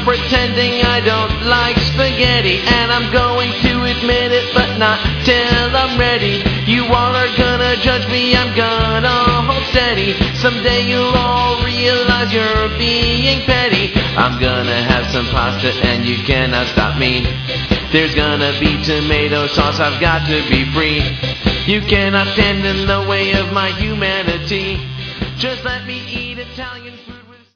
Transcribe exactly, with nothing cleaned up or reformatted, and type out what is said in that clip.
pretending I don't like spaghetti, and I'm going to admit it, but not till I'm ready. You all are gonna judge me, I'm gonna hold steady. Someday you'll all realize you're being petty. I'm gonna have some pasta and you cannot stop me. There's gonna be tomato sauce, I've got to be free. You cannot stand in the way of my humanity. Just let me eat Italian food.